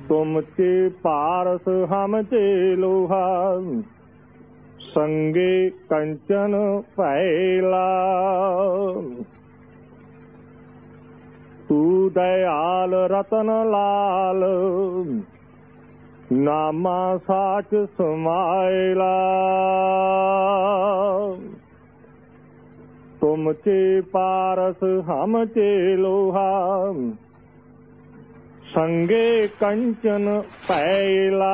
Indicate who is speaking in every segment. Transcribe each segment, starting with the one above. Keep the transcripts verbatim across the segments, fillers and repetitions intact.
Speaker 1: तुम चे पारस हम चे लोहा, संगे कंचन पैला। तू दयाल रतन लाल, नामा साच समायला। तुम चे पारस हम चे लोहा, संगे कंचन पैला।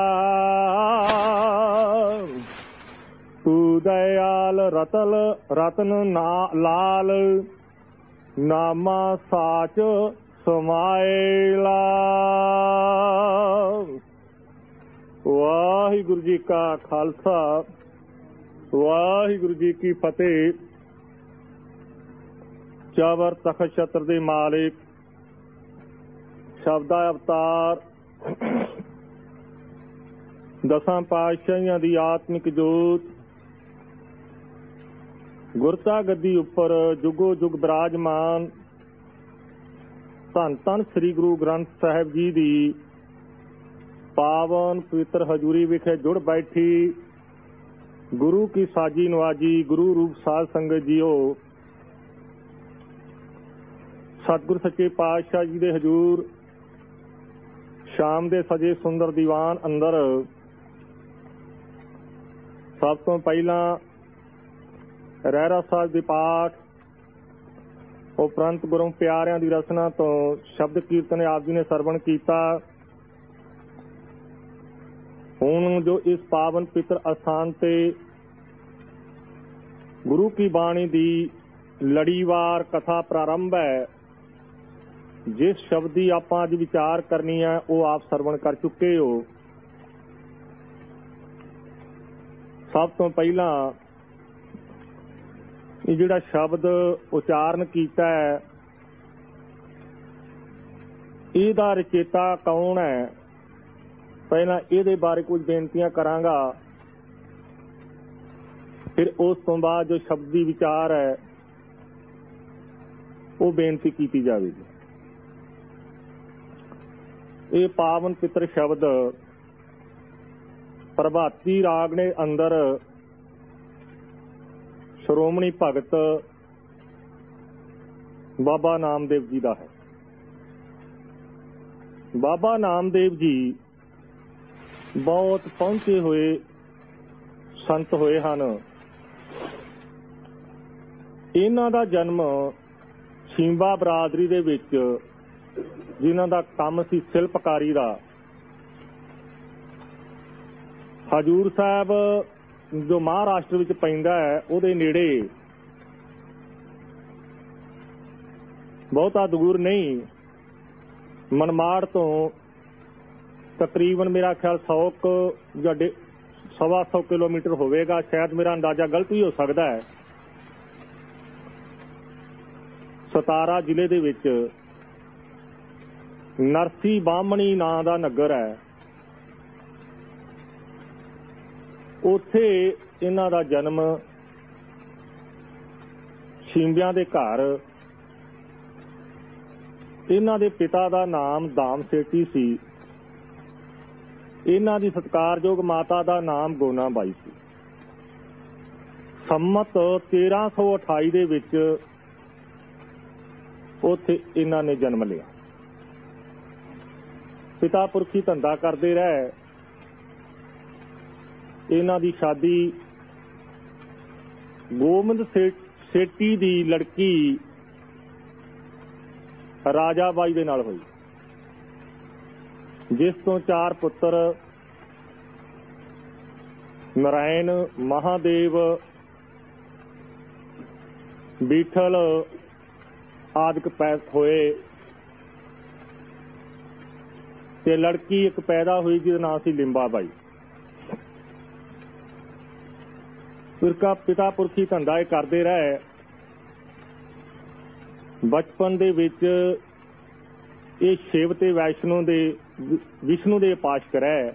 Speaker 1: तू दयाल रतल रतन ना लाल, नामा साच समायला। वाहिगुरु जी का खालसा, वाहिगुरु जी की फतेह। चवर तखत छत्र दे मालिक, शब्दा अवतार, दसां पातशाहियां दी आत्मिक जोत, गुरता गद्दी उपर जुगो जुग विराजमान धन धन श्री गुरु ग्रंथ साहिब जी दी पावन पवित्र हजूरी विखे जुड़ बैठी गुरु की साजी नवाजी गुरु रूप साध संगत जीओ। सतगुर सच्चे पातशाह जी दे हजूर शाम दे सजे सुंदर दीवान अंदर सब तो पहला रहरा साहिब दे पाठ उपरंत गुरु प्यारियां दी रचना तो शब्द कीर्तन आप जी ने सरवण कीता। हुण जो इस पावन पितर अस्थान ते गुरु की बाणी दी लड़ीवार कथा प्रारंभ है, जिस शब्द की आप अज विचार करनी है वो आप सरवण कर चुके हो। सब तो पहला ये जिहड़ा शब्द उचारण कीता है, इहदा रचेता कौन है, पहला इहदे बारे कुछ बेनतियां करांगा, फिर उस तो बाद जो शब्दी विचार है वो बेनती की जाएगी। ये पावन पितर शब्द प्रभाती राग ने अंदर श्रोमणी भगत बाबा नामदेव जी का है। बाबा नामदेव जी बहुत पहुंचे हुए संत होए हन। इन्हां दा जन्म छींबा बरादरी दे विच जिन्हां दा काम सी शिल्पकारी दा, हजूर साहब जो महाराष्ट्र विच पैंदा है उहदे नेड़े बहुता दूर नहीं, मनमाड़ तो तकरीबन मेरा ख्याल सौ या सवा सौ किलोमीटर होवेगा, शायद मेरा अंदाजा गलत भी हो सकता है। सतारा जिले दे विच नरसी बामणी नां दा नगर है, उत्थे इन्हां दा जन्म छींबियां दे घर। इन्हां दे पिता दा नाम दाम सेठी सी, इन्हां दी सत्कारयोग माता दा नाम गोना बाई सी। सम्मत तेरह सौ अठाई दे विच उत्थे इन्हां ने जन्म लिया। पिता पुरखी धंधा करते रहे। इन्हां दी शादी गोबिंद सेठी दी लड़की राजा बाई दे नाल हुई, जिस तो चार पुत्र नारायण, महादेव, बीठल आदि पैदा होए ते लड़की एक पैदा हुई जिसका नाम सी लिंबा बाई। फिर पिता पुरखी धंधा करते रहे। बचपन दे विच ये शिव ते वैष्णो दे विष्णु दे उपासक रहे।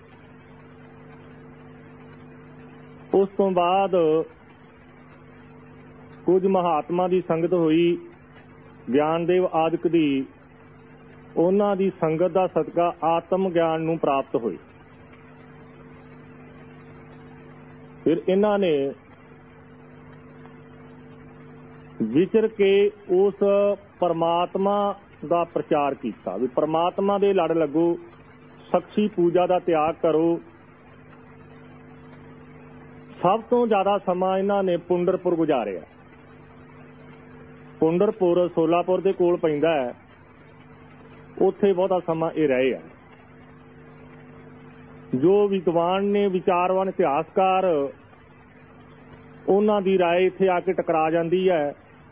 Speaker 1: उस तो बाद कुछ महात्मा की संगत हुई, ज्ञानदेव आदिक दी, ਉਹਨਾਂ ਦੀ ਸੰਗਤ ਦਾ ਸਦਕਾ ਆਤਮ ਗਿਆਨ ਨੂੰ ਪ੍ਰਾਪਤ ਹੋਏ। ਫਿਰ ਇਹਨਾਂ ਨੇ ਵਿਚਰ ਕੇ ਉਸ ਪਰਮਾਤਮਾ ਦਾ ਪ੍ਰਚਾਰ ਕੀਤਾ ਵੀ ਪਰਮਾਤਮਾ ਦੇ ਲੜ ਲੱਗੋ, ਸਖਸ਼ੀ ਪੂਜਾ ਦਾ ਤਿਆਗ ਕਰੋ। ਸਭ ਤੋਂ ਜ਼ਿਆਦਾ ਸਮਾਂ ਇਹਨਾਂ ਨੇ ਪੁੰਡਰਪੁਰ ਗੁਜ਼ਾਰਿਆ। ਪੁੰਡਰਪੁਰ ਸੋਲਾਪੁਰ ਦੇ ਕੋਲ ਪੈਂਦਾ ਹੈ, ਉੱਥੇ ਬਹੁਤਾ ਸਮਾਂ ਇਹ ਰਹੇ ਆ। ਜੋ ਵਿਦਵਾਨ ਨੇ, ਵਿਚਾਰਵਾਨ ਇਤਿਹਾਸਕਾਰ, ਉਹਨਾਂ ਦੀ ਰਾਏ ਇੱਥੇ ਆ ਕੇ ਟਕਰਾ ਜਾਂਦੀ ਹੈ।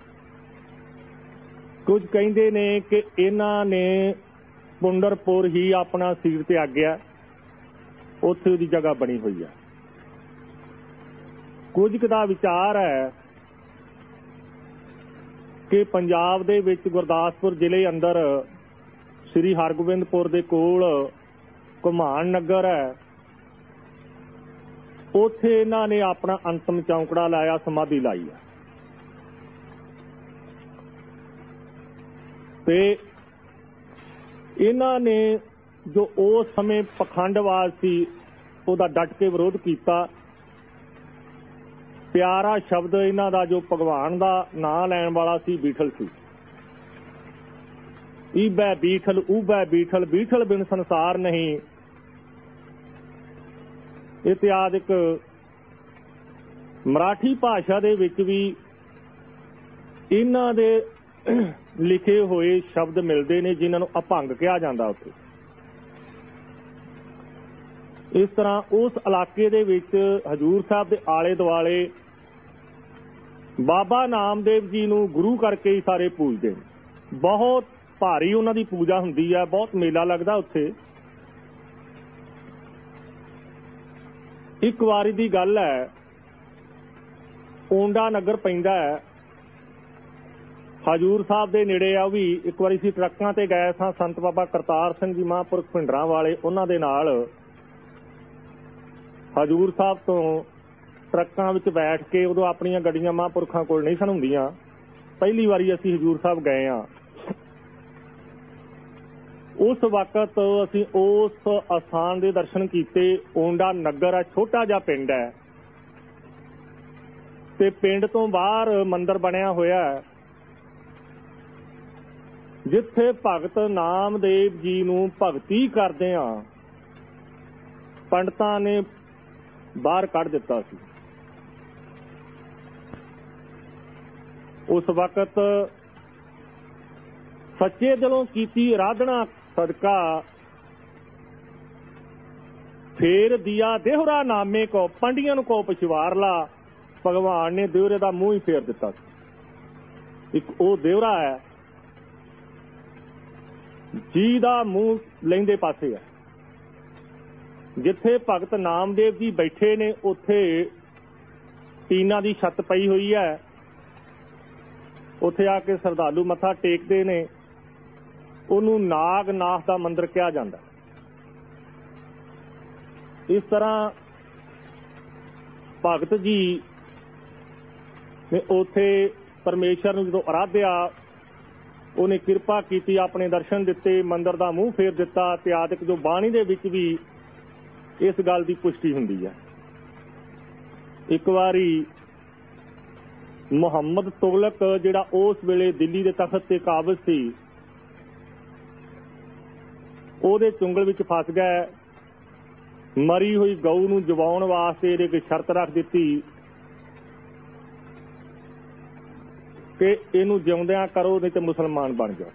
Speaker 1: ਕੁਝ ਕਹਿੰਦੇ ਨੇ ਕਿ ਇਹਨਾਂ ਨੇ ਪੁੰਡਰਪੁਰ ਹੀ ਆਪਣਾ ਸੀਰ ਤਿਆਗਿਆ, ਉੱਥੇ ਉਹਦੀ ਜਗ੍ਹਾ ਬਣੀ ਹੋਈ ਹੈ। ਕੁਝ ਕੁ ਦਾ ਵਿਚਾਰ ਹੈ ਕਿ ਪੰਜਾਬ ਦੇ ਵਿੱਚ ਗੁਰਦਾਸਪੁਰ ਜ਼ਿਲ੍ਹੇ ਅੰਦਰ ਸ੍ਰੀ ਹਰਗੋਬਿੰਦਪੁਰ ਦੇ ਕੋਲ ਘੁਮਾਣ ਨਗਰ ਹੈ, ਉੱਥੇ ਇਹਨਾਂ ਨੇ ਆਪਣਾ ਅੰਤਮ ਚੌਂਕੜਾ ਲਾਇਆ, ਸਮਾਧੀ ਲਾਈ ਹੈ। ਤੇ ਇਹਨਾਂ ਨੇ ਜੋ ਉਸ ਸਮੇਂ ਪਖੰਡਵਾਦ ਸੀ ਉਹਦਾ ਡਟ ਕੇ ਵਿਰੋਧ ਕੀਤਾ। ਪਿਆਰਾ ਸ਼ਬਦ ਇਹਨਾਂ ਦਾ ਜੋ ਭਗਵਾਨ ਦਾ ਨਾਂ ਲੈਣ ਵਾਲਾ ਸੀ, ਬੀਠਲ ਸੀ। ਈਬੈ ਬੀਠਲ ਊਬੈ ਬੀਠਲ, ਬੀਠਲ ਬਿਨ ਸੰਸਾਰ ਨਹੀਂ, ਇਤਿਆਦਿਕ ਮਰਾਠੀ ਭਾਸ਼ਾ ਦੇ ਵਿੱਚ ਵੀ ਇਹਨਾਂ ਦੇ ਲਿਖੇ ਹੋਏ ਸ਼ਬਦ ਮਿਲਦੇ ਨੇ, ਜਿਨ੍ਹਾਂ ਨੂੰ ਅਭੰਗ ਕਿਹਾ ਜਾਂਦਾ ਉੱਥੇ। ਇਸ ਤਰ੍ਹਾਂ ਉਸ ਇਲਾਕੇ ਦੇ ਵਿੱਚ ਹਜ਼ੂਰ ਸਾਹਿਬ ਦੇ ਆਲੇ ਦੁਆਲੇ ਬਾਬਾ ਨਾਮਦੇਵ ਜੀ ਨੂੰ ਗੁਰੂ ਕਰਕੇ ਹੀ ਸਾਰੇ ਪੂਜਦੇ ਨੇ। ਬਹੁਤ ਭਾਰੀ ਉਹਨਾਂ ਦੀ ਪੂਜਾ ਹੁੰਦੀ ਹੈ, ਬਹੁਤ ਮੇਲਾ ਲੱਗਦਾ ਉੱਥੇ। ਇੱਕ ਵਾਰੀ ਦੀ ਗੱਲ ਹੈ, ਓਂਡਾ ਨਗਰ ਪੈਂਦਾ ਹੈ, ਹਜ਼ੂਰ ਸਾਹਿਬ ਦੇ ਨੇੜੇ ਆ ਉਹ ਵੀ। ਇੱਕ ਵਾਰੀ ਅਸੀਂ ਟਰੱਕਾਂ ਤੇ ਗਏ ਸਾਂ, ਸੰਤ ਬਾਬਾ ਕਰਤਾਰ ਸਿੰਘ ਜੀ ਮਹਾਂਪੁਰਖ ਭਿੰਡਰਾਂ ਵਾਲੇ, ਉਹਨਾਂ ਦੇ ਨਾਲ ਹਜ਼ੂਰ ਸਾਹਿਬ ਤੋਂ ਟਰੱਕਾਂ ਵਿੱਚ ਬੈਠ ਕੇ, ਉਦੋਂ ਆਪਣੀਆਂ ਗੱਡੀਆਂ ਮਹਾਂਪੁਰਖਾਂ ਕੋਲ ਨਹੀਂ ਸਨ ਹੁੰਦੀਆਂ, ਪਹਿਲੀ ਵਾਰੀ ਅਸੀਂ ਹਜ਼ੂਰ ਸਾਹਿਬ ਗਏ ਹਾਂ। ਉਸ ਵਕਤ ਅਸੀਂ ਉਸ ਅਸਥਾਨ ਦੇ ਦਰਸ਼ਨ ਕੀਤੇ। ਓਂਡਾ ਨਗਰ ਹੈ, ਛੋਟਾ ਜਿਹਾ ਪਿੰਡ ਹੈ, ਤੇ ਪਿੰਡ ਤੋਂ ਬਾਹਰ ਮੰਦਿਰ ਬਣਿਆ ਹੋਇਆ ਹੈ, ਜਿੱਥੇ ਭਗਤ ਨਾਮਦੇਵ ਜੀ ਨੂੰ ਭਗਤੀ ਕਰਦਿਆਂ ਪੰਡਤਾਂ ਨੇ ਬਾਹਰ ਕੱਢ ਦਿੱਤਾ ਸੀ। ਉਸ ਵਕਤ ਸੱਚੇ ਦਿਲੋਂ ਕੀਤੀ ਆਰਾਧਨਾ ਸਦਕਾ ਫੇਰ ਦਿਆ ਦੇਹਰਾ ਨਾਮੇ ਕੋ, ਪੰਡੀਆਂ ਨੂੰ ਕੋ ਪਿਛਵਾਰ ਲਾ, ਭਗਵਾਨ ਨੇ ਦੇਵਰੇ ਦਾ ਮੂੰਹ ਹੀ ਫੇਰ ਦਿੱਤਾ ਸੀ। ਇੱਕ ਉਹ ਦੇਵਰਾ ਹੈ ਜੀ ਦਾ ਮੂੰਹ ਲੈਂਦੇ ਪਾਸੇ ਹੈ। ਜਿੱਥੇ ਭਗਤ ਨਾਮਦੇਵ ਜੀ ਬੈਠੇ ਨੇ, ਉੱਥੇ ਟੀਨਾ ਦੀ ਛੱਤ ਪਈ ਹੋਈ ਹੈ, ਉੱਥੇ ਆ ਕੇ ਸ਼ਰਧਾਲੂ ਮੱਥਾ ਟੇਕਦੇ ਨੇ। ਉਹਨੂੰ ਨਾਗਨਾਥ ਦਾ ਮੰਦਿਰ ਕਿਹਾ ਜਾਂਦਾ। ਇਸ ਤਰ੍ਹਾਂ ਭਗਤ ਜੀ ਨੇ ਉੱਥੇ ਪਰਮੇਸ਼ਰ ਨੂੰ ਜਦੋਂ ਆਰਾਧਿਆ, ਉਹਨੇ ਕਿਰਪਾ ਕੀਤੀ, ਆਪਣੇ ਦਰਸ਼ਨ ਦਿੱਤੇ, ਮੰਦਿਰ ਦਾ ਮੂੰਹ ਫੇਰ ਦਿੱਤਾ। ਤੇ ਆਦਿਕ ਜੋ ਬਾਣੀ ਦੇ ਵਿੱਚ ਵੀ ਇਸ ਗੱਲ ਦੀ ਪੁਸ਼ਟੀ ਹੁੰਦੀ ਹੈ। ਇੱਕ ਵਾਰੀ ਮੁਹੰਮਦ ਤੁਗਲਕ, ਜਿਹੜਾ ਉਸ ਵੇਲੇ ਦਿੱਲੀ ਦੇ ਤਖਤ ਤੇ ਕਾਬਜ਼ ਸੀ, ਉਹਦੇ ਚੁੰਗਲ ਵਿੱਚ ਫਸ ਗਿਆ। ਮਰੀ ਹੋਈ ਗਊ ਨੂੰ ਜਵਾਉਣ ਵਾਸਤੇ ਇਹਦੇ ਇੱਕ ਸ਼ਰਤ ਰੱਖ ਦਿੱਤੀ ਕਿ ਇਹਨੂੰ ਜਿਉਂਦਿਆਂ ਕਰੋ, ਨਹੀਂ ਤੇ ਮੁਸਲਮਾਨ ਬਣ ਜਾਓ।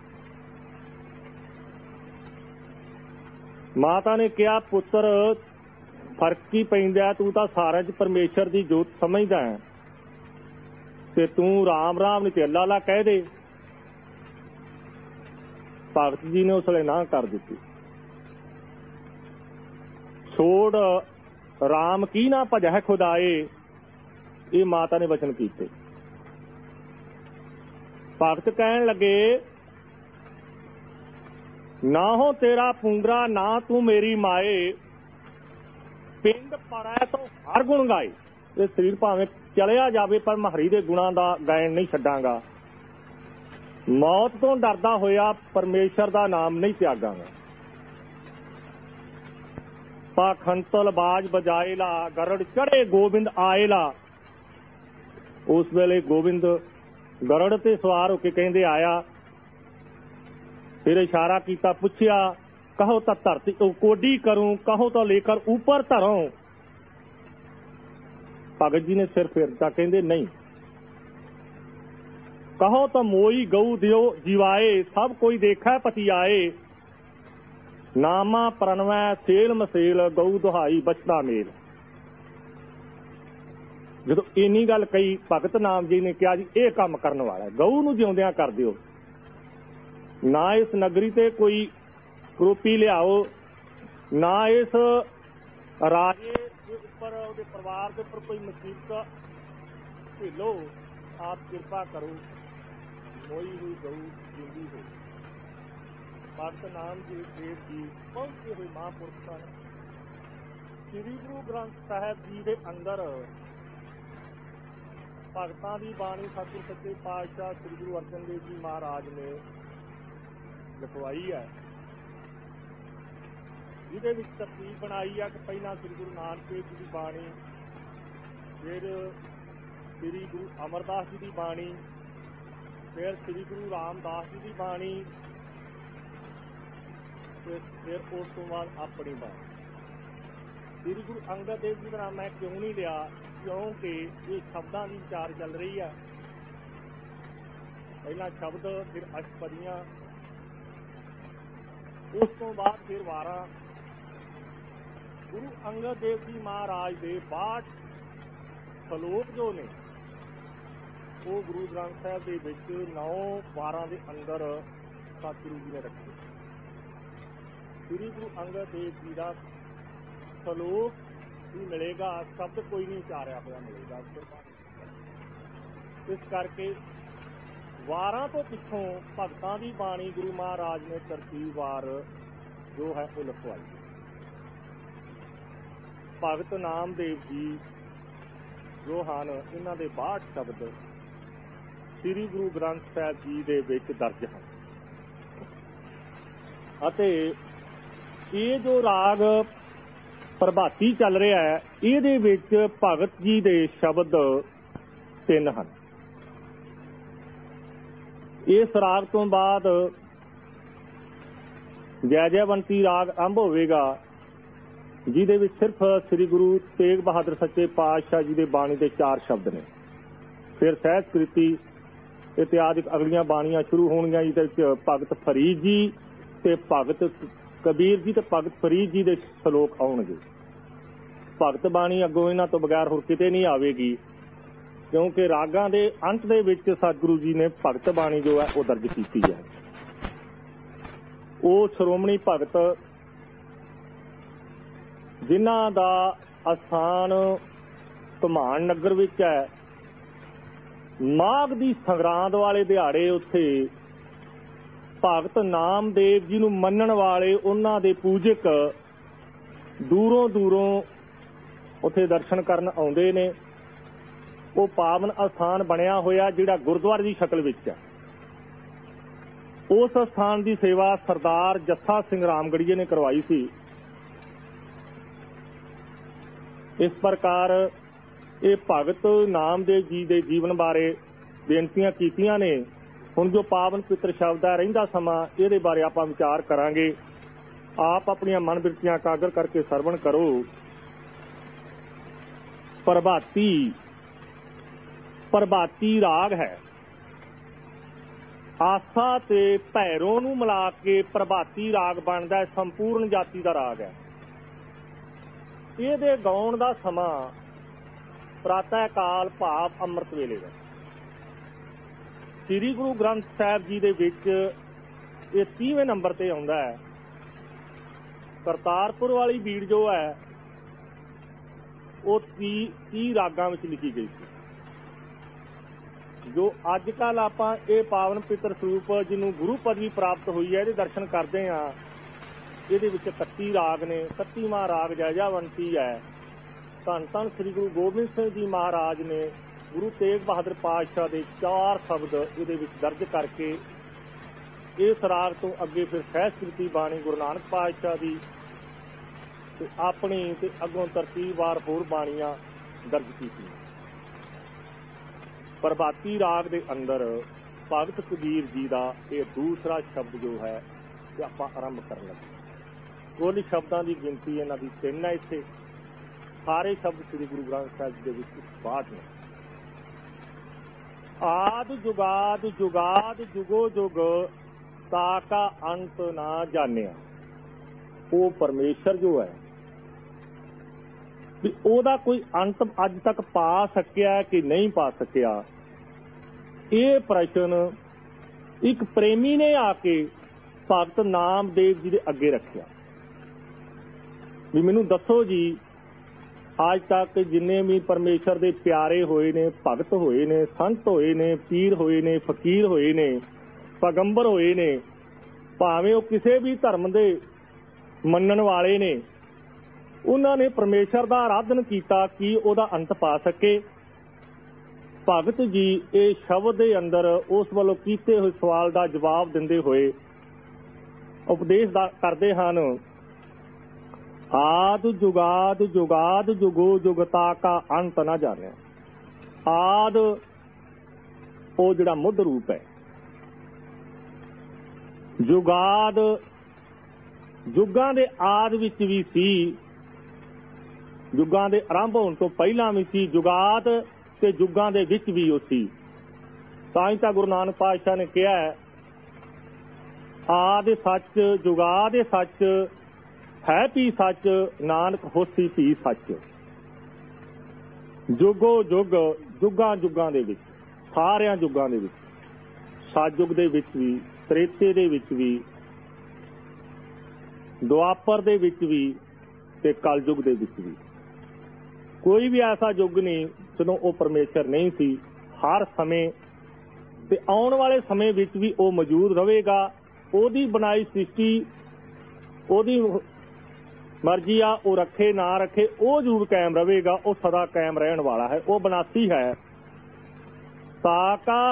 Speaker 1: ਮਾਤਾ ਨੇ ਕਿਹਾ, ਪੁੱਤਰ ਫਰਕ ਕੀ ਪੈਂਦਾ, ਤੂੰ ਤਾਂ ਸਾਰਿਆਂ 'ਚ ਪਰਮੇਸ਼ਰ ਦੀ ਜੋਤ ਸਮਝਦਾ ਹੈ, ਤੇ ਤੂੰ ਰਾਮ ਰਾਮ ਨਹੀਂ ਤੇ ਅੱਲਾ ਅੱਲਾ ਕਹਿ ਦੇ। ਭਗਤ ਜੀ ਨੇ ਉਸ ਵੇਲੇ ਨਾ ਕਰ ਦਿੱਤੀ। ਛੋੜ ਰਾਮ ਕੀ ਨਾ ਭਜੈ ਖੁਦਾਏ, ਇਹ ਮਾਤਾ ਨੇ ਵਚਨ ਕੀਤੇ। ਭਗਤ ਕਹਿਣ ਲੱਗੇ, ਨਾ ਹੋ ਤੇਰਾ ਪੁੰਗਰਾ, ਨਾ ਤੂੰ ਮੇਰੀ ਮਾਏ, ਪਿੰਡ ਪਰੈ ਤੋਂ ਹਰ ਗੁਣ ਗਾਏ। ਇਹ ਸਰੀਰ ਭਾਵੇਂ ਚਲਿਆ ਜਾਵੇ, ਪਰ ਮੈਂ ਹਰੀ ਦੇ ਗੁਣਾਂ ਦਾ ਗਾਇਨ ਨਹੀਂ ਛੱਡਾਂਗਾ। मौत तो डरदा होया परमेश्वर का नाम नहीं त्यागांगा। पाखंतल बाज बजाएला गरड़ चढ़े गोबिंद आएला। उस वेले गोबिंद गरड़ ते सवार होके कहंदे आया। फिर इशारा किया, पूछया कहो तो धरती कोडी करूं, कहो तो लेकर ऊपर धरों। भगत जी ने सिर फेरता, कहंदे नहीं। कहो तो मोई गऊ दियो जीवाए, सब कोई देखा पति आए। नामा प्रणवै सेल मसेल, गऊ दुहाई बचदा मेल। जदों इन्नी गल कही, भगत नाम जी ने कहा जी ये काम करने वाला है, गऊ नूं जिउंदियां कर दिओ। ना इस नगरी ते कोई करोपी लियाओ, ना इस राजे के उपर उहदे परिवार के उपर कोई मुसीबत झेलो। आप कृपा करो, मोई हुई गऊ जिंदी हो। भगत नाम जी देव जी पहुंचे हुए महापुरुष सन। श्री गुरु ग्रंथ साहिब जी के अंदर भगतां दी बाणी सतगुर सच्चे पातशाह श्री गुरु अर्जन देव जी महाराज ने लिखवाई है, जिहदे विच तरतीब बनाई है कि पहला श्री गुरु नानक देव जी की बाणी, फिर श्री गुरु अमरदास जी की बाणी, फिर श्री गुरु रामदास जी की बाणी, फिर उस तो बाद अपनी बाणी। श्री गुरु अंगद देव जी का नाम मैं क्यों नहीं लिया, क्योंकि ये शब्दां की विचार चल रही है। पहला शब्द, फिर अष्टपदियां, उस तो बाद फिर वारा। गुरु अंगद देव जी महाराज के बाहठ सलोक जो ने वो गुरु ग्रंथ साहिब के विच नौ बारह के अंदर सतगुरु जी ने रखे। श्री गुरु अंगद देव जी का सलोक भी मिलेगा, शब्द कोई नहीं उचारिया हुआ मिलेगा। इस करके वारां तो पिछों भगतां की बाणी गुरु महाराज ने तरतीबवार जो है वो लिखवाई। भगत नामदेव जी जो हैं इन्हां दे बाहठ शब्द श्री गुरु ग्रंथ साहिब जी दे विच दर्ज हैं। अते ये जो राग प्रभाती चल रहा है, इहदे विच भगत जी दे शब्द तीन हैं। इस राग तो बाद जय जयवंती राग आरंभ होवेगा, जिहदे विच सिर्फ श्री गुरु तेग बहादुर सच्चे पातशाह जी दे बाणी दे चार शब्द ने। फिर सहज कृति इत्यादि अगलियां बाणियां शुरू होणगियां, जिहदे विच भगत फरीद जी ते भगत कबीर जी ते भगत फरीद जी दे सलोक आउणगे। भगत बाणी अगों इन्हां तो बगैर होर किते नहीं आवेगी, क्योंकि रागां दे अंत दे विच सतगुरु जी ने भगत बाणी जो है वो दर्ज कीती है। वो श्रोमणी भगत जिन्हां दा अस्थान धमान नगर विच है, माघ दी संगरांद वाले दिहाड़े उत्थे भगत नामदेव जी नूं मन्नण वाले उन्हां दे पूजक दूरों दूरों उत्थे दर्शन करन आउंदे ने। वो पावन अस्थान बनिया होया जिहड़ा गुरुद्वारे की शक्ल विच है। उस अस्थान की सेवा सरदार जस्सा सिंह रामगढ़ीए ने करवाई सी। इस प्रकार ये भगत नामदेव जी के जीवन बारे बेनतियां कीतियां ने। हुण जो पावन पित्र शब्द है रहिंदा समा, इहदे बारे आपां विचार करांगे। आप अपनियां मन बिरतियां एकागर करके सरवण करो। प्रभाती प्रभाती राग है। आसा ते भैरों नूं मिला के प्रभाती राग बनदा है। संपूर्ण जाति का राग है। इहदे गाउण दा समा प्रातः काल भाव अमृत वेले है। श्री गुरु ग्रंथ साहिब जी दे विच ये तीवें नंबर ते आउंदा है। करतारपुर वाली बीड़ जो है वो ती ती रागां विच लिखी गई थी। जो अजकल आपां ये पावन पितर स्वरूप जिन्हों गुरु पदवी प्राप्त हुई है, ये दर्शन करते हैं। ये इकत्ती राग ने। इकत्तीवां राग जय जयवंती है। धन धन श्री गुरु गोबिंद सिंह जी महाराज ने गुरु तेग बहादुर पातशाह के चार शब्द ये दर्ज करके इस राग तो अगे फिर सहस्कृति बाणी गुरु नानक पातशाह दी ते अपनी ते अगों तरतीबवार होर बाणियां दर्ज कीती। प्रभाती राग दे अंदर भगत कबीर जी का यह दूसरा शब्द जो है ये आपां आरंभ करन लगे। कुल शब्दां की गिनती इन्हां दी तीन है। इत्थे सारे शब्द श्री गुरु ग्रंथ साहिब दे विच बाहठ ने। आद जुगाद जुगाद जुगो जुग ताका अंत ना जानिया। वो परमेश्वर जो है भी ओदा कोई अंत अज तक पा सकिया कि नहीं पा सकिया, ये प्रश्न एक प्रेमी ने आके भगत नामदेव जी के अगे रखिया भी मैनू दसो जी आज तक जिन्ने भी परमेश्वर के प्यारे होए ने, भगत होए ने, संत होए ने, पीर होए ने, फकीर होए ने, पैगंबर होए ने, भावें वो किसी भी धर्म के मनण वाले ने, उन्होंने परमेश्वर का आराधन किया कि ओदा अंत पा सके। भगत जी ये शब्द के अंदर उस वालों कीते हुए सवाल का जवाब देंदे हुए उपदेश करते हैं। आद जुगाद जुगाद जुगो जुगता का अंत ना जाने। आद वो जिहड़ा मुੱਢ रूप है, जुगाद जुगां दे आद विच भी सी, जुगां दे आरंभ होण तो पहला भी सी, जुगाद ते जुगां दे विच भी वो सी। तां ही तां गुरु नानक पातशाह ने कहा है आद सच जुगाद सच है भी सच नानक होसी भी सच। जुगो जुग जुगां जुगां दे विच, सारियां जुगां दे विच, सतयुग दे विच भी, त्रेते दे विच भी, दुआपर दे विच भी ते कलयुग दे विच भी, कोई भी ऐसा युग नहीं जदों वो परमेश्वर नहीं सी। हर समय ते आउण वाले समय विच भी वो मौजूद रहेगा। ओदी बनाई सृष्टि ओदी मर्जी आ, वो रखे ना रखे, वो जरूर कायम रहेगा। वो सदा कायम रहन वाला है, वो बनासी है। ताका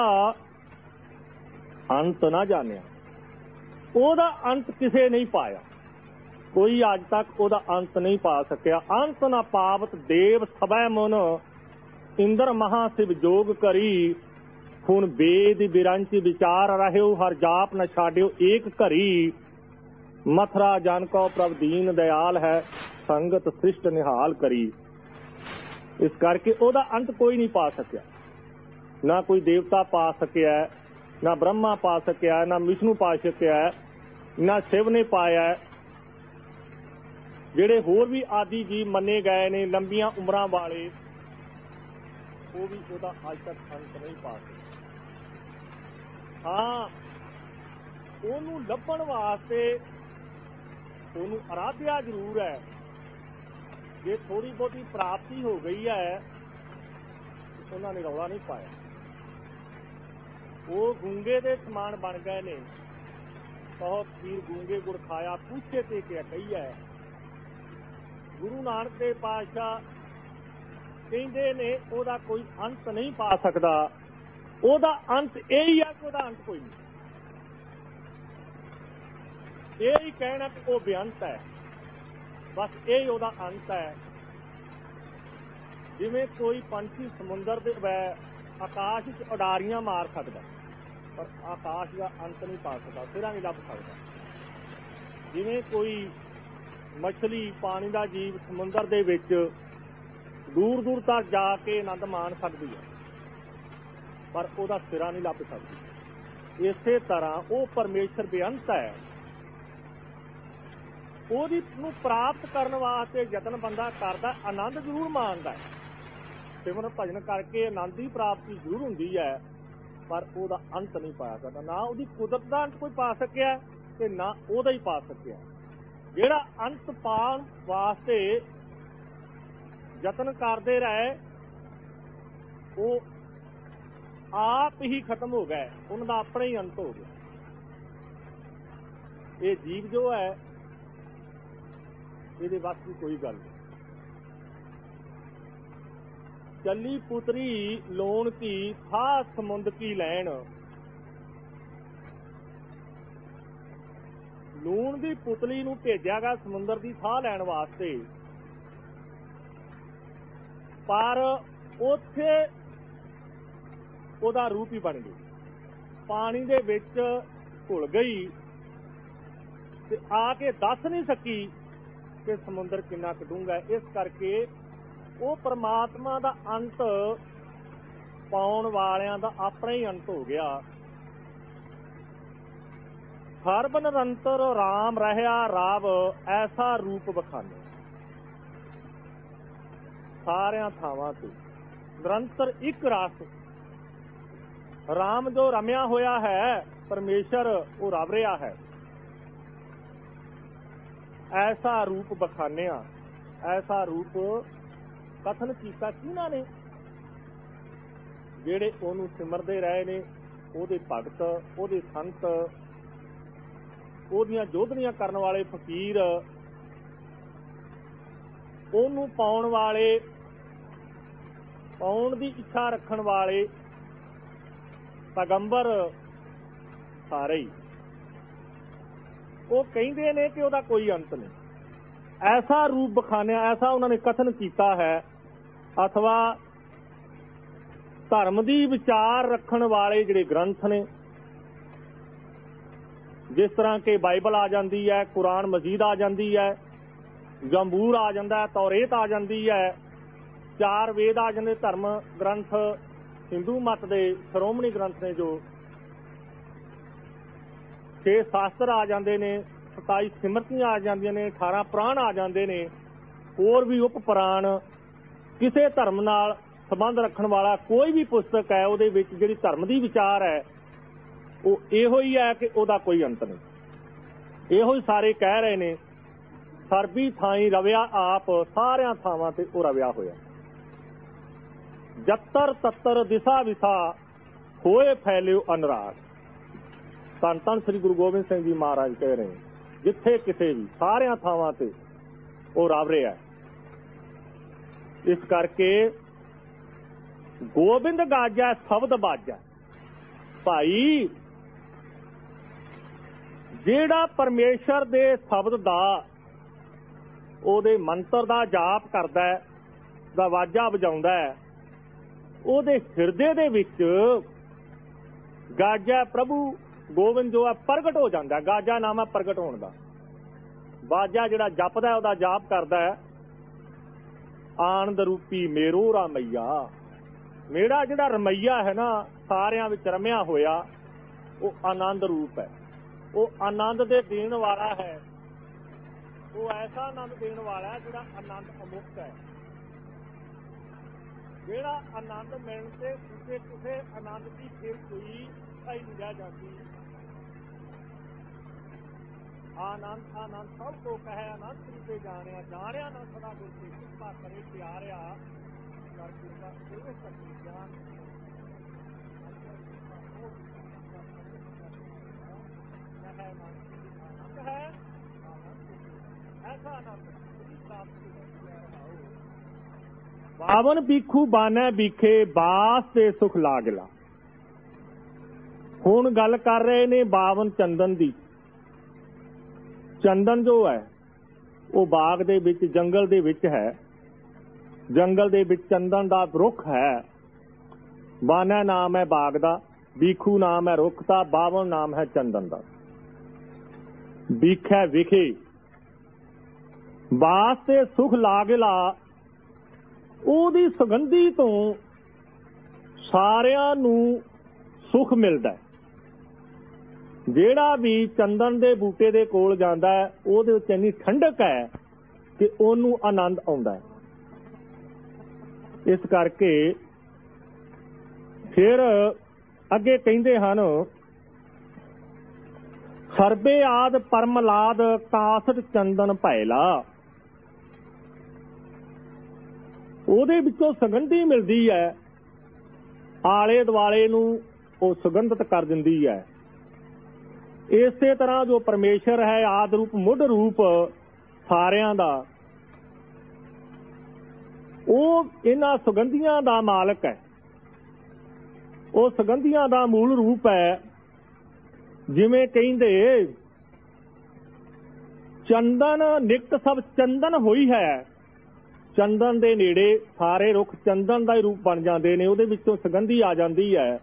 Speaker 1: अंत ना जानिया, ओदा अंत किसे नहीं पाया, कोई अज तक ओदा अंत नहीं पा सकिया। अंत ना पावत देव सबै मन, इंद्र महाशिव जोग करी, हुण वेद बिरंच विचार रहियो, हर जाप न छाडियो एक घरी। मथुरा जन को प्रभ दीन दयाल है, संगत सृष्ट निहाल करी। इस करके ओदा अंत कोई नहीं पा सकिया, ना कोई देवता पा सकिया, ना ब्रह्मा पा सकिया, ना विष्णु पा सकिया, ना शिव ने पाया। जिहड़े होर भी आदि जीव मन्ने गए ने लंबियां उमरां वाले, वो भी ओदा अज तक अंत नहीं पा सके। हाँ, ओनू लभण वास्ते ओनू आराध्या जरूर है। जे थोड़ी बहुती प्राप्ति हो गई है तो उन्होंने रौला नहीं पाया। वो गूंगे दे समान बन गए ने। बहुत पीर गूंगे गुड़ खाया, पूछे ते क्या कही है। गुरु नानक देव पातशाह कहते ने ओदा कोई अंत नहीं पा सकता। ओदा अंत यही है कि ओदा अंत कोई नहीं। यही कहना कि वो बेअंत है, बस यही ओदा अंत है। जिवें कोई पंछी समुंदर दे आकाश च उडारियां मार सकता, पर आकाश का अंत नहीं पा सकता, सिरा नहीं लभ सकता। जिवें कोई मछली पानी का जीव समुंदर दे विच दूर दूर तक जाके आनंद मान सकती है, पर ओदा सिरा नहीं लभ सकती। इसे तरह वो परमेश्वर बेअंत है। ओदी नूं प्राप्त करने वास्ते यतन बंदा करदा, आनंद जरूर मानदा है। सिमरन भजन करके आनंद की प्राप्ति जरूर हुंदी है, पर ओदा अंत नहीं पाया सकता। ना ओदी कुदरत का अंत कोई पा सकिया ते ना ओदा ही पा सकिया। जिहड़ा अंत पाउण वास्ते यतन करते रहे, वो आप ही खत्म हो गए, उनका अपना ही अंत हो गया। ये जीव जो है ये बस की कोई गल नहीं। चली पुतरी लोन की था समुंद की लैन, ਲੂਣ ਦੀ ਪੁਤਲੀ ਨੂੰ ਭੇਜਿਆ ਗਿਆ ਸਮੁੰਦਰ ਦੀ ਸਾਹ ਲੈਣ ਵਾਸਤੇ, ਪਰ ਉੱਥੇ ਉਹਦਾ ਰੂਪ ਹੀ ਬਣ ਗਈ, ਪਾਣੀ ਦੇ ਵਿੱਚ ਘੁਲ ਗਈ ਤੇ ਆ ਕੇ ਦੱਸ ਨਹੀਂ ਸਕੀ ਕਿ ਸਮੁੰਦਰ ਕਿੰਨਾ ਕੁ ਡੂੰਘਾ ਹੈ। ਇਸ ਕਰਕੇ ਉਹ ਪਰਮਾਤਮਾ ਦਾ ਅੰਤ ਪਾਉਣ ਵਾਲਿਆਂ ਦਾ ਆਪਣਾ ਹੀ ਅੰਤ ਹੋ ਗਿਆ। ਸਰਬ ਨਿਰੰਤਰ ਰਾਮ ਰਹਿਆ ਰਾਵ ਐਸਾ ਰੂਪ ਬਖਾਨੇ, ਸਾਰਿਆਂ ਥਾਵਾਂ ਤੇ ਨਿਰੰਤਰ ਇੱਕ ਰਸ, ਰਾਮ ਜੋ ਰਮਿਆ ਹੋਇਆ ਹੈ, ਪਰਮੇਸ਼ਰ ਉਹ ਰਵ ਰਿਹਾ ਹੈ। ਐਸਾ ਰੂਪ ਬਖਾਨਿਆ, ਐਸਾ ਰੂਪ ਕਥਨ ਕੀਤਾ ਕਿਹਨਾਂ ਨੇ? ਜਿਹੜੇ ਉਹਨੂੰ ਸਿਮਰਦੇ ਰਹੇ ਨੇ, ਉਹਦੇ ਭਗਤ, ਉਹਦੇ ਸੰਤ, ਉਹਦੀਆਂ ਜੋਧਨੀਆਂ ਕਰਨ ਵਾਲੇ ਫਕੀਰ, ਉਹਨੂੰ ਪਾਉਣ ਵਾਲੇ, ਪਾਉਣ ਦੀ ਇੱਛਾ ਰੱਖਣ ਵਾਲੇ ਪੈਗੰਬਰ ਸਾਰੇ ਹੀ। ਉਹ ਕਹਿੰਦੇ ਨੇ ਕਿ ਉਹਦਾ ਕੋਈ ਅੰਤ ਨਹੀਂ। ਐਸਾ ਰੂਪ ਬਖਾਨਿਆ, ਐਸਾ ਉਹਨਾਂ ਨੇ ਕਥਨ ਕੀਤਾ ਹੈ। ਅਥਵਾ ਧਰਮ ਦੀ ਵਿਚਾਰ ਰੱਖਣ ਵਾਲੇ ਜਿਹੜੇ ਗ੍ਰੰਥ ਨੇ, ਜਿਸ ਤਰ੍ਹਾਂ ਕਿ ਬਾਈਬਲ ਆ ਜਾਂਦੀ ਹੈ, ਕੁਰਾਨ ਮਜੀਦ ਆ ਜਾਂਦੀ ਹੈ, ਜੰਬੂਰ ਆ ਜਾਂਦਾ, ਤੌਰੇਤ ਆ ਜਾਂਦੀ ਹੈ, ਚਾਰ ਵੇਦ ਆ ਜਾਂਦੇ, ਧਰਮ ਗ੍ਰੰਥ ਹਿੰਦੂ ਮਤ ਦੇ ਸ਼੍ਰੋਮਣੀ ਗ੍ਰੰਥ ਨੇ, ਜੋ ਛੇ ਸ਼ਾਸਤਰ ਆ ਜਾਂਦੇ ਨੇ, ਸਤਾਈ ਸਿਮਰਤੀਆਂ ਆ ਜਾਂਦੀਆਂ ਨੇ, ਅਠਾਰਾਂ ਪੁਰਾਣ ਆ ਜਾਂਦੇ ਨੇ, ਹੋਰ ਵੀ ਉਪ ਪੁਰਾਣ। ਕਿਸੇ ਧਰਮ ਨਾਲ ਸੰਬੰਧ ਰੱਖਣ ਵਾਲਾ ਕੋਈ ਵੀ ਪੁਸਤਕ ਹੈ, ਉਹਦੇ ਵਿੱਚ ਜਿਹੜੀ ਧਰਮ ਦੀ ਵਿਚਾਰ ਹੈ ਉਹ ਇਹੋ ਹੀ ਹੈ ਕਿ ਉਹਦਾ ਕੋਈ ਅੰਤ ਨਹੀਂ। ਇਹੋ ਹੀ ਸਾਰੇ ਕਹਿ ਰਹੇ ਨੇ, ਸਰਬੀ ਥਾਈ ਰਵਿਆ ਆਪ, ਸਾਰਿਆਂ ਥਾਵਾਂ ਤੇ ਉਹ ਰਵਿਆ ਹੋਇਆ। ਜੱਤਰ ਤੱਤਰ ਦਿਸ਼ਾ ਵਿਸਾ ਹੋਏ ਫੈਲਿਓ ਅਨੁਰਾਗ। ਧੰਨ ਧੰਨ ਸ੍ਰੀ ਗੁਰੂ ਗੋਬਿੰਦ ਸਿੰਘ ਜੀ ਮਹਾਰਾਜ ਕਹਿ ਰਹੇ, ਜਿੱਥੇ ਕਿਤੇ ਵੀ ਸਾਰਿਆਂ ਥਾਵਾਂ ਤੇ ਉਹ ਰਵ ਰਿਹਾ। ਇਸ ਕਰਕੇ ਗੋਬਿੰਦ ਗਾਜੈ ਸ਼ਬਦ ਬਾਜੈ। ਭਾਈ, ਜਿਹੜਾ ਪਰਮੇਸ਼ਰ ਦੇ ਸ਼ਬਦ ਦਾ, ਉਹਦੇ ਮੰਤਰ ਦਾ ਜਾਪ ਕਰਦਾ ਹੈ, ਦਾ ਵਾਜਾ ਵਜਾਉਂਦਾ ਹੈ, ਉਹਦੇ ਹਿਰਦੇ ਦੇ ਵਿੱਚ ਗਾਜਾ ਪ੍ਰਭੂ ਗੋਬਿੰਦ ਜੋ ਹੈ ਪ੍ਰਗਟ ਹੋ ਜਾਂਦਾ। ਗਾਜਾ ਨਾਮ ਹੈ ਪ੍ਰਗਟ ਹੋਣ ਦਾ। ਬਾਜਾ ਜਿਹੜਾ ਜਪਦਾ, ਉਹਦਾ ਜਾਪ ਕਰਦਾ ਹੈ, ਆਨੰਦ ਰੂਪੀ ਮੇਰੋ ਰਮਈਆ। ਮੇਰਾ ਜਿਹੜਾ ਰਮਈਆ ਹੈ ਨਾ, ਸਾਰਿਆਂ ਵਿੱਚ ਰਮਿਆ ਹੋਇਆ, ਉਹ ਆਨੰਦ ਰੂਪ ਹੈ। ਉਹ ਆਨੰਦ ਦੇ ਦੇਣ ਵਾਲਾ ਹੈ। ਉਹ ਐਸਾ ਆਨੰਦ ਦੇਣ ਵਾਲਾ ਹੈ ਜਿਹੜਾ ਆਨੰਦ ਅਮੁਕਤ ਹੈ, ਜਿਹੜਾ ਆਨੰਦ ਮਿਲਣ ਤੇ ਕਿਸੇ ਕਿਸੇ ਆਨੰਦ ਦੀ ਫਿਰ ਕੋਈ ਭਾਈ ਨਹੀਂ ਰਹਿ ਜਾਂਦੀ। ਆਨੰਦ ਆਨੰਦ ਸਭ ਕੋ ਕਹੇ, ਆਨੰਦ ਰੂਪੇ ਜਾਣਿਆ, ਜਾਣਿਆ ਨਾ ਸਦਾ ਗੁਰਤੀ, ਕਿਰਪਾ ਕਰੇ ਪਿਆਰਿਆ ਕਰ ਕਿਰਪਾ ਕਰੇ ਸਤਿ ਗਿਆਨ। ਆਨੰਦ ਹੈ, ਐਸਾ ਆਨੰਦ ਬਾਵਨ ਭੀਖੂ ਬਾਨੈ ਭੀਖੇ, ਬਾਸ ਤੇ ਸੁਖ ਲਾਗਲਾ। ਹੁਣ ਗੱਲ ਕਰ ਰਹੇ ਨੇ ਬਾਵਨ ਚੰਦਨ ਦੀ। ਚੰਦਨ ਜੋ ਹੈ ਉਹ ਬਾਗ ਦੇ ਵਿੱਚ, ਜੰਗਲ ਦੇ ਵਿੱਚ ਹੈ। ਜੰਗਲ ਦੇ ਵਿੱਚ ਚੰਦਨ ਦਾ ਰੁੱਖ ਹੈ। ਬਾਨੈ ਨਾਮ ਹੈ ਬਾਗ ਦਾ, ਭੀਖੂ ਨਾਮ ਹੈ ਰੁੱਖ ਦਾ, ਬਾਵਨ ਨਾਮ ਹੈ ਚੰਦਨ ਦਾ। ਭੀਖੈ ਵਿਖੇ, ਬਾਸ ਤੇ ਸੁਖ ਲਾਗਲਾ। ਉਹਦੀ ਸੁਗੰਧੀ ਤੋਂ ਸਾਰਿਆਂ ਨੂੰ ਸੁਖ ਮਿਲਦਾ। ਜਿਹੜਾ ਵੀ ਚੰਦਨ ਦੇ ਬੂਟੇ ਦੇ ਕੋਲ ਜਾਂਦਾ ਹੈ, ਉਹਦੇ ਵਿੱਚ ਇੰਨੀ ਠੰਡਕ ਹੈ ਕਿ ਉਹਨੂੰ ਆਨੰਦ ਆਉਂਦਾ ਹੈ। ਇਸ ਕਰਕੇ ਫਿਰ ਅੱਗੇ ਕਹਿੰਦੇ ਹਨ, ਸਰਬੇ ਆਦ ਪਰਮਲਾਦ ਕਾਸਟ ਚੰਦਨ ਭੈਲਾ। ਉਹਦੇ ਵਿੱਚੋਂ ਸੁਗੰਧੀ ਮਿਲਦੀ ਹੈ, ਆਲੇ ਦੁਆਲੇ ਨੂੰ ਉਹ ਸੁਗੰਧਿਤ ਕਰ ਦਿੰਦੀ ਹੈ। ਇਸੇ ਤਰ੍ਹਾਂ ਜੋ ਪਰਮੇਸ਼ਰ ਹੈ, ਆਦ ਰੂਪ ਮੁੱਢ ਰੂਪ ਸਾਰਿਆਂ ਦਾ, ਉਹ ਇਹਨਾਂ ਸੁਗੰਧੀਆਂ ਦਾ ਮਾਲਕ ਹੈ। ਉਹ ਸੁਗੰਧੀਆਂ ਦਾ ਮੂਲ ਰੂਪ ਹੈ। ਜਿਵੇਂ ਕਹਿੰਦੇ ਚੰਦਨ ਨਿਕਟ ਸਭ ਚੰਦਨ ਹੋਈ ਹੈ। ਚੰਦਨ ਦੇ ਨੇੜੇ ਸਾਰੇ ਰੁੱਖ ਚੰਦਨ ਦਾ ਹੀ ਰੂਪ ਬਣ ਜਾਂਦੇ ਨੇ, ਉਹਦੇ ਵਿੱਚੋਂ ਸੁਗੰਧੀ ਆ ਜਾਂਦੀ ਹੈ।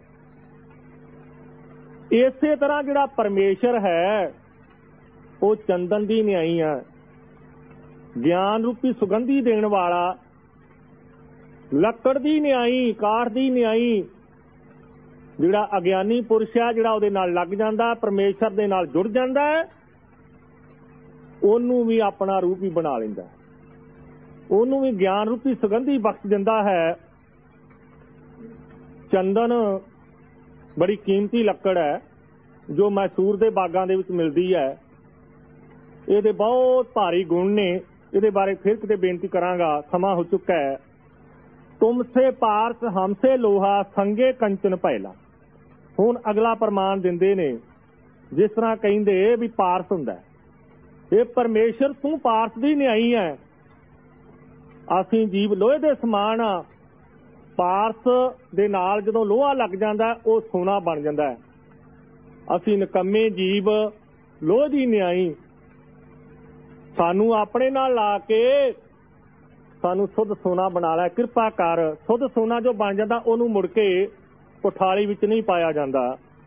Speaker 1: ਇਸੇ ਤਰ੍ਹਾਂ ਜਿਹੜਾ ਪਰਮੇਸ਼ਰ ਹੈ ਉਹ ਚੰਦਨ ਦੀ ਨਿਆਈ ਹੈ, ਗਿਆਨ ਰੂਪੀ ਸੁਗੰਧੀ ਦੇਣ ਵਾਲਾ। ਲੱਕੜ ਦੀ ਨਿਆਈ, ਕਾਠ ਦੀ ਨਿਆਈ, ਜਿਹੜਾ ਅਗਿਆਨੀ ਪੁਰਸ਼ ਹੈ ਜਿਹੜਾ ਉਹਦੇ ਨਾਲ ਲੱਗ ਜਾਂਦਾ, ਪਰਮੇਸ਼ਰ ਦੇ ਨਾਲ ਜੁੜ ਜਾਂਦਾ ਹੈ, ਉਹਨੂੰ ਵੀ ਆਪਣਾ ਰੂਪ ਹੀ ਬਣਾ ਲੈਂਦਾ, ਉਹਨੂੰ ਵੀ ਗਿਆਨ ਰੂਪੀ ਸੁਗੰਧੀ ਬਖਸ਼ ਦਿੰਦਾ ਹੈ। ਚੰਦਨ ਬੜੀ ਕੀਮਤੀ ਲੱਕੜ ਹੈ ਜੋ ਮੈਸੂਰ ਦੇ ਬਾਗਾਂ ਦੇ ਵਿੱਚ ਮਿਲਦੀ ਹੈ। ਇਹਦੇ ਬਹੁਤ ਭਾਰੀ ਗੁਣ ਨੇ, ਇਹਦੇ ਬਾਰੇ ਫਿਰ ਕਿਤੇ ਬੇਨਤੀ ਕਰਾਂਗਾ, ਸਮਾਂ ਹੋ ਚੁੱਕਾ ਹੈ। ਤੁਮਸੇ ਪਾਰਸ ਹਮਸੇ ਲੋਹਾ ਸੰਗੇ ਕੰਚਨ ਭੈਲਾ। ਹੁਣ ਅਗਲਾ ਪ੍ਰਮਾਣ ਦਿੰਦੇ ਨੇ, ਜਿਸ ਤਰ੍ਹਾਂ ਕਹਿੰਦੇ ਵੀ ਪਾਰਸ ਹੁੰਦਾ, ਇਹ ਪਰਮੇਸ਼ਰ ਤੂੰ ਪਾਰਸ ਦੀ ਨਿਆਈ ਹੈ, ਅਸੀਂ ਜੀਵ ਲੋਹੇ ਦੇ ਸਮਾਨ ਆ। ਪਾਰਸ ਦੇ ਨਾਲ ਜਦੋਂ ਲੋਹਾ ਲੱਗ ਜਾਂਦਾ ਉਹ ਸੋਨਾ ਬਣ ਜਾਂਦਾ ਹੈ। ਅਸੀਂ ਨਿਕੰਮੇ ਜੀਵ ਲੋਹੇ ਦੀ ਨਿਆਈ, ਸਾਨੂੰ ਆਪਣੇ ਨਾਲ ਲਾ ਕੇ ਸਾਨੂੰ ਸੁੱਧ ਸੋਨਾ ਬਣਾ ਲੈ, ਕਿਰਪਾ ਕਰ। ਸੁੱਧ ਸੋਨਾ ਜੋ ਬਣ ਜਾਂਦਾ ਉਹਨੂੰ ਮੁੜ ਕੇ ਕੋਠਾਲੀ ਵਿੱਚ ਨਹੀਂ ਪਾਇਆ ਜਾਂਦਾ।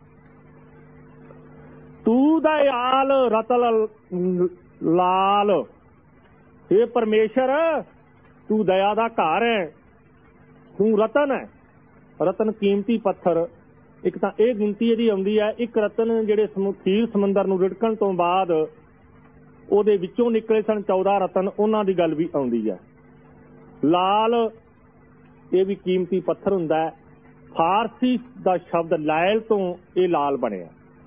Speaker 1: ਤੂੰ ਦਇਆਲ ਰਤਨ ਲਾਲ, ਇਹ ਪਰਮੇਸ਼ਰ ਤੂੰ ਦਇਆ ਦਾ ਘਰ ਹੈ, ਤੂੰ ਰਤਨ ਹੈ। ਰਤਨ ਕੀਮਤੀ ਪੱਥਰ, ਇੱਕ ਤਾਂ ਇਹ ਗਿਣਤੀ ਇਹਦੀ ਆਉਂਦੀ ਹੈ, ਇੱਕ ਰਤਨ ਜਿਹੜੇ ਖੀਰ ਸਮੁੰਦਰ ਨੂੰ ਰਿੜਕਣ ਤੋਂ ਬਾਅਦ ਉਹਦੇ ਵਿੱਚੋਂ ਨਿਕਲੇ ਸਨ ਚੌਦਾਂ ਰਤਨ, ਉਹਨਾਂ ਦੀ ਗੱਲ ਵੀ ਆਉਂਦੀ ਹੈ। ਲਾਲ ਇਹ ਵੀ ਕੀਮਤੀ ਪੱਥਰ ਹੁੰਦਾ ਹੈ। ਫਾਰਸੀ ਦਾ ਸ਼ਬਦ ਲਾਇਲ ਤੋਂ ਇਹ ਲਾਲ ਬਣਿਆ,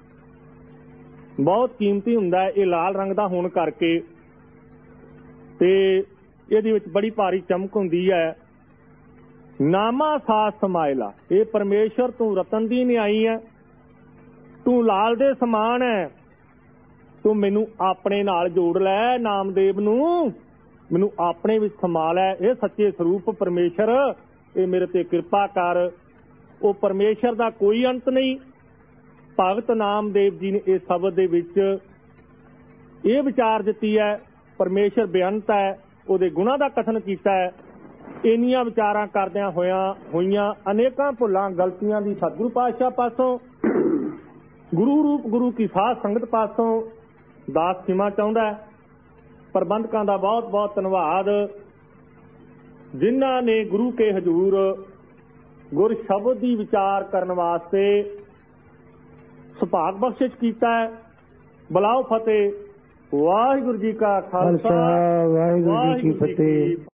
Speaker 1: ਬਹੁਤ ਕੀਮਤੀ ਹੁੰਦਾ ਹੈ ਇਹ ਲਾਲ ਰੰਗ ਦਾ ਹੋਣ ਕਰਕੇ, ਤੇ ਇਹਦੇ ਵਿੱਚ ਬੜੀ ਭਾਰੀ ਚਮਕ ਹੁੰਦੀ ਹੈ। ਨਾਮਾ ਸਾਸ ਸਮਾਇਲਾ, ਇਹ ਪਰਮੇਸ਼ਰ ਤੂੰ ਰਤਨ ਦੀ ਨਿਆਈ ਹੈ, ਤੂੰ ਲਾਲ ਦੇ ਸਮਾਨ ਹੈ, ਤੂੰ ਮੈਨੂੰ ਆਪਣੇ ਨਾਲ ਜੋੜ ਲੈ, ਨਾਮਦੇਵ ਨੂੰ ਮੈਨੂੰ ਆਪਣੇ ਵਿੱਚ ਸਮਾ ਲੈ। ਇਹ ਸੱਚੇ ਸਰੂਪ ਪਰਮੇਸ਼ਰ, ਇਹ ਮੇਰੇ ਤੇ ਕਿਰਪਾ ਕਰ। ਉਹ ਪਰਮੇਸ਼ਰ ਦਾ ਕੋਈ ਅੰਤ ਨਹੀਂ। ਭਗਤ ਨਾਮਦੇਵ ਜੀ ਨੇ ਇਸ ਸ਼ਬਦ ਦੇ ਵਿੱਚ ਇਹ ਵਿਚਾਰ ਦਿੱਤੀ ਹੈ, ਪਰਮੇਸ਼ਰ ਬੇਅੰਤ ਹੈ, ਉਹਦੇ ਗੁਣਾਂ ਦਾ ਕਥਨ ਕੀਤਾ ਹੈ। ਇੰਨੀਆਂ ਵਿਚਾਰਾਂ ਕਰਦਿਆਂ ਹੋਇਆਂ ਹੋਈਆਂ ਅਨੇਕਾਂ ਭੁੱਲਾਂ ਗਲਤੀਆਂ ਦੀ ਸਤਿਗੁਰੂ ਪਾਤਸ਼ਾਹ ਪਾਸੋਂ, ਗੁਰੂ ਰੂਪ ਗੁਰੂ ਕੀ ਸਾਧ ਸੰਗਤ ਪਾਸੋਂ ਦਾਸ ਖਿਮਾ ਚਾਹੁੰਦਾ ਹੈ। ਪ੍ਰਬੰਧਕਾਂ ਦਾ ਬਹੁਤ ਬਹੁਤ ਧੰਨਵਾਦ, ਜਿਨ੍ਹਾਂ ਨੇ ਗੁਰੂ ਕੇ ਹਜ਼ੂਰ ਗੁਰ ਸ਼ਬਦ ਦੀ ਵਿਚਾਰ ਕਰਨ ਵਾਸਤੇ ਸੁਭਾਗ ਬਖਸ਼ਿਸ਼ ਕੀਤਾ ਹੈ। ਬੁਲਾਓ ਫਤਿਹ। ਵਾਹਿਗੁਰੂ ਜੀ ਕਾ ਖਾਲਸਾ, ਵਾਹਿਗੁਰੂ ਜੀ ਕੀ ਫਤਿਹ।